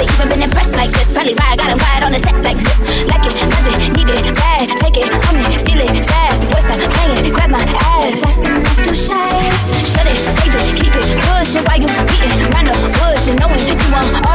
even been impressed like this. Probably why I got him quiet on the set like zip. Like it, love it, need it, bad. Take it, own it, steal it, fast. Boy, stop playing, grab my ass. Acting like you shy. Shut it, save it, keep it, pushing while you beating. Round the bush and knowing you want